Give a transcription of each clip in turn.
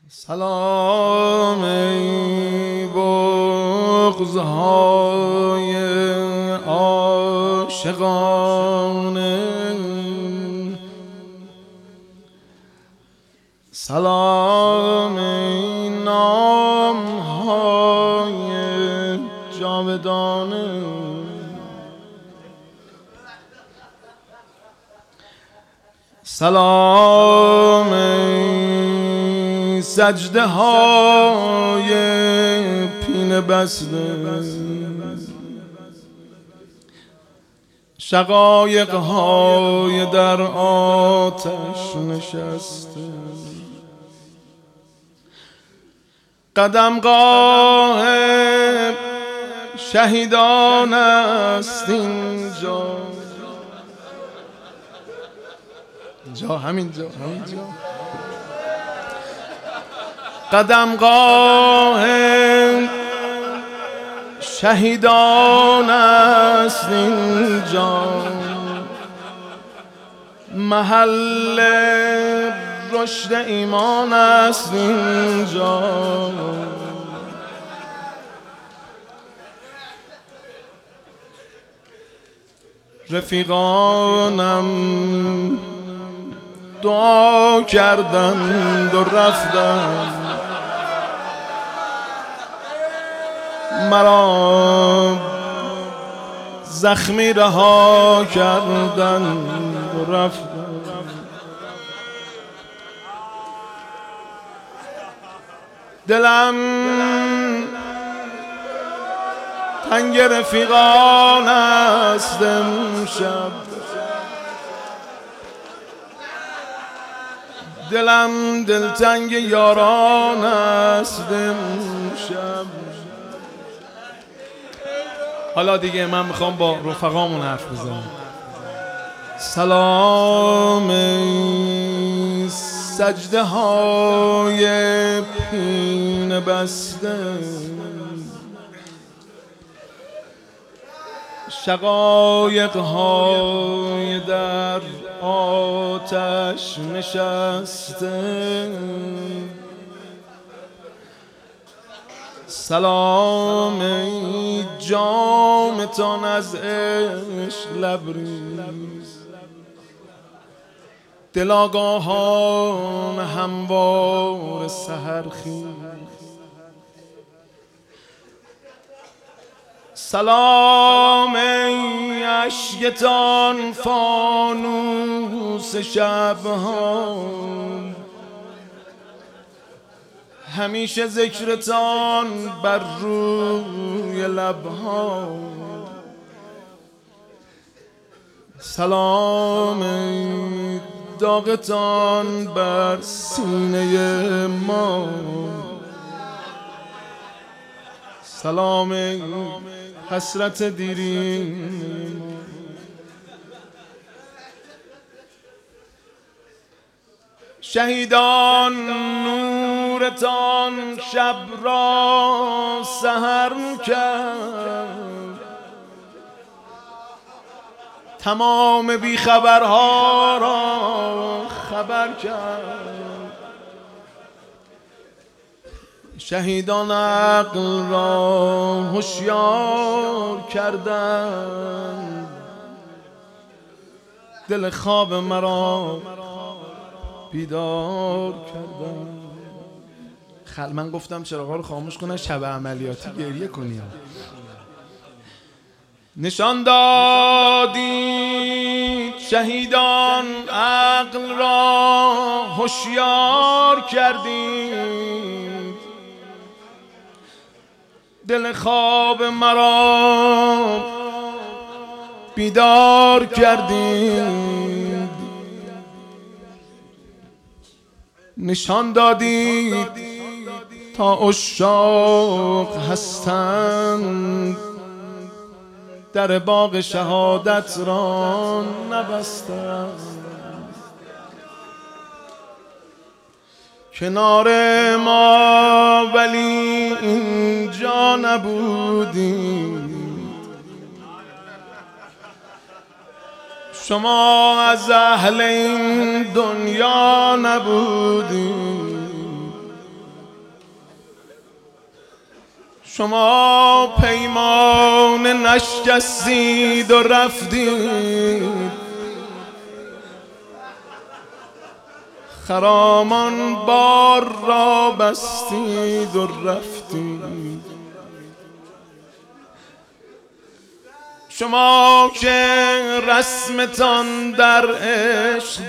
سلام ای بغض‌های عاشقانه، سلام ای نام‌های جاودانه، سلام ای سجده های پینه بسته، شقایق های در آتش نشسته، قدمگاه شهیدان است اینجا، همینجا قدمگاه شهیدان است اینجا، محل رشد ایمان است اینجا، رفیقانم دعا کردند و رفتند، مرا زخمی رها کردند و رفتند، دلم تنگ رفیقان است امشب، دلم دلتنگ یاران است امشب. حالا دیگه من میخوام با رفقامون حرف بزنم. سلام ای سجده های پینه بسته، شقایق های در آتش نشسته، سلام ای جامتان از عشق لبریز، دل آگاهان هموار سحرخیز، سلام ای اشکتان فانوس شبها، همیشه ذکرتان بر روی لبها، سلام ای داغتان بر سینه ما، سلام ای حسرت دیرین، شهیدان نورتان شب را سحر کرد، تمام بیخبرها را خبر کرد، شهیدان عقل را هوشیار کردند، دل خواب مرا بیدار کردند. من گفتم چراغا رو خاموش کنن شب عملیاتی گریه کنیم. نشان دادید شهیدان عقل را هوشیار کردید، دل خواب مرا بیدار کردید، نشان دادید تا عشاق هستند، در باغ شهادت را نبستند، کنار ما ولی اینجا نبودید، شما از اهل این دنیا نبودید، شما پیمان نشکستید و رفتید، خرامان بار را بستید و رفتید. شما که رسمتان در عشق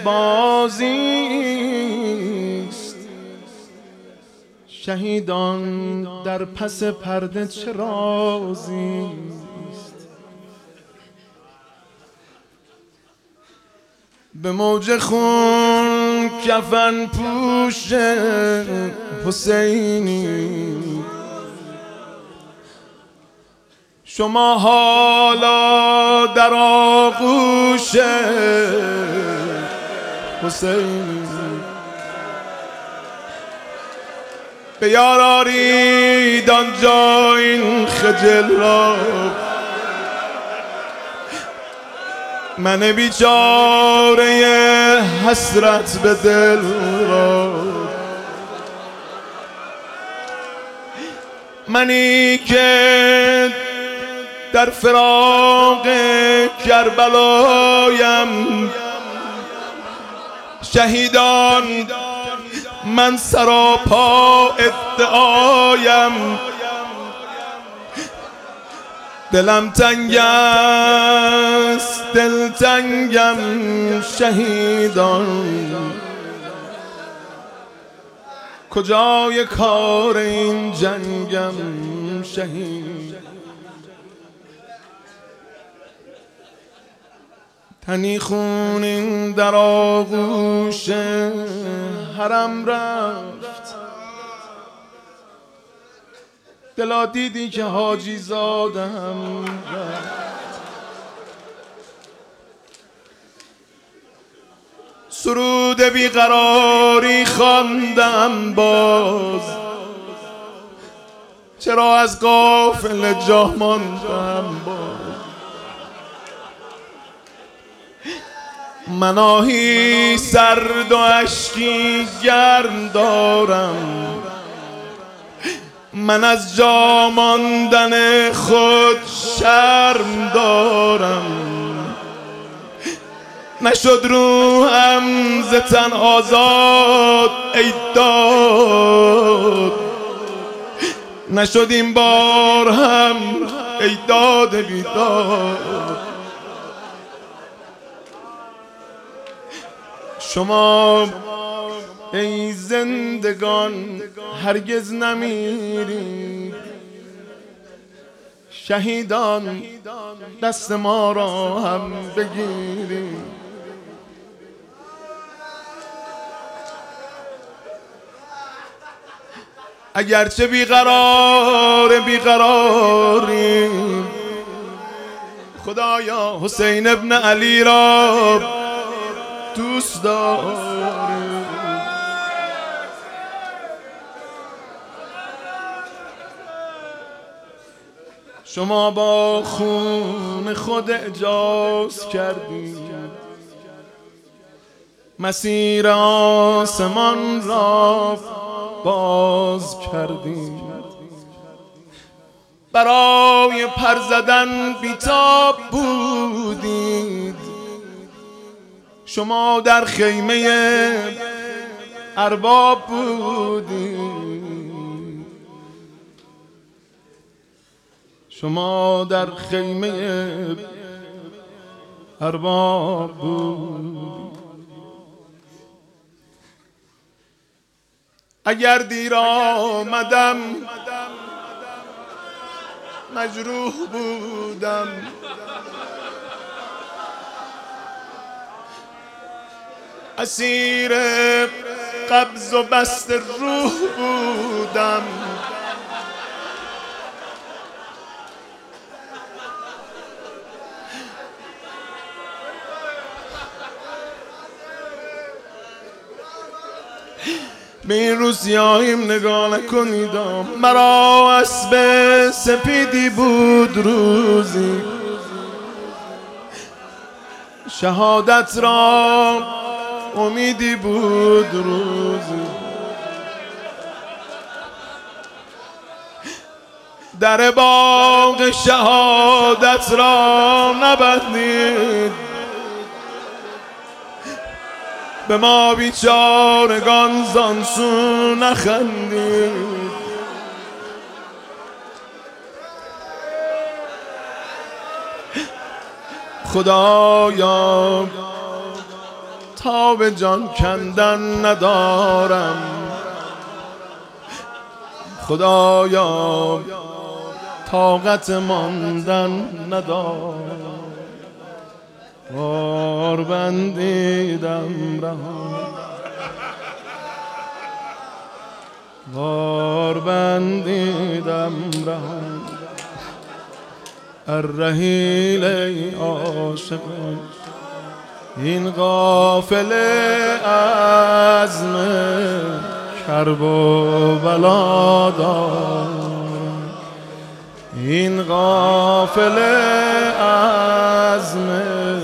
بازیست، شهیدان در پس پرده چه رازیست؟ به موج خون کفن پوش حسینی، شما حالا در آغوش حسینی. به یار آرید آنجا این خجل را، من بیچاره حسرت به دل را. منی که در فراق کربلایم، شهیدان من سراپا ادعایم. دلم تنگ است دلتنگم شهیدان، کجای کار این جنگم شهید. تنی خونین در آغوش حرم رفت، دلا دیدی که حاجی زادم رفت. سرود بیقراری خواندم باز، چرا از قافله جا ماندم باز. من آهی سرد و اشکی گرم دارم، من از جا ماندن خود شرم دارم. نشد روحم ز تن آزاد ای داد، نشد این بار هم ای داد بیداد. شما ای زندگان هرگز نمیرید، شهیدان دست ما را هم بگیرید. اگرچه بیقراریم، خدایا حسین ابن علی را دوست داریم. شما با خون خود اعجاز کردید، مسیر آسمان را باز کردید. برای پر زدن بیتاب بودید، شما در خیمه ارباب بودید. شما در خیمه ارباب بودید. اگر دیر آمدم مجروح بودم، اسیر قبض و بست روح بودم. به این روسیاییم نگاه نکنید، مرا اسب سپیدی بود روزی، شهادت را امیدی بود روزی. در باغ شهادت را نبندید، به ما بیچارگان زان سو نخندید. خدایا تا به جان کندن ندارم، خدایا طاقت ماندن ندارم. بار بندیدم رهان، بار بندیدم رهان، الرحیل ای عاشقان. این قافله عزم کرب و بلا دارم، این قافله عزم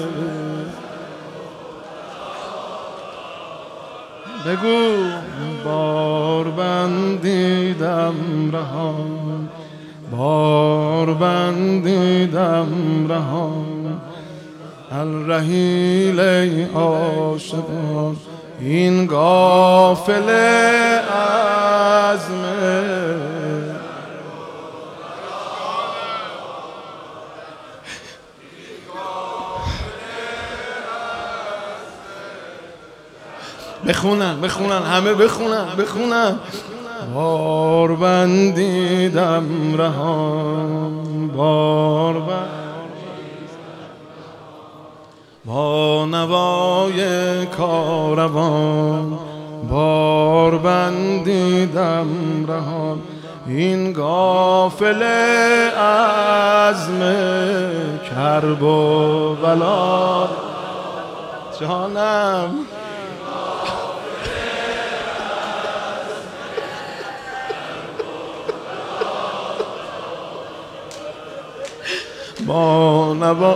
بگو. بار بندیدم رهان، بار بندیدم رهان، الرحیل ای عاشقان. این قافله عزم بخونن همه بخونن. بار بندیدم رهان، بار با نوای کاروان، بار بندیدم رهان. این قافله عزم کرب و بلا جانم. با نوا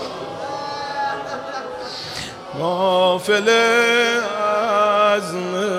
قافله عزم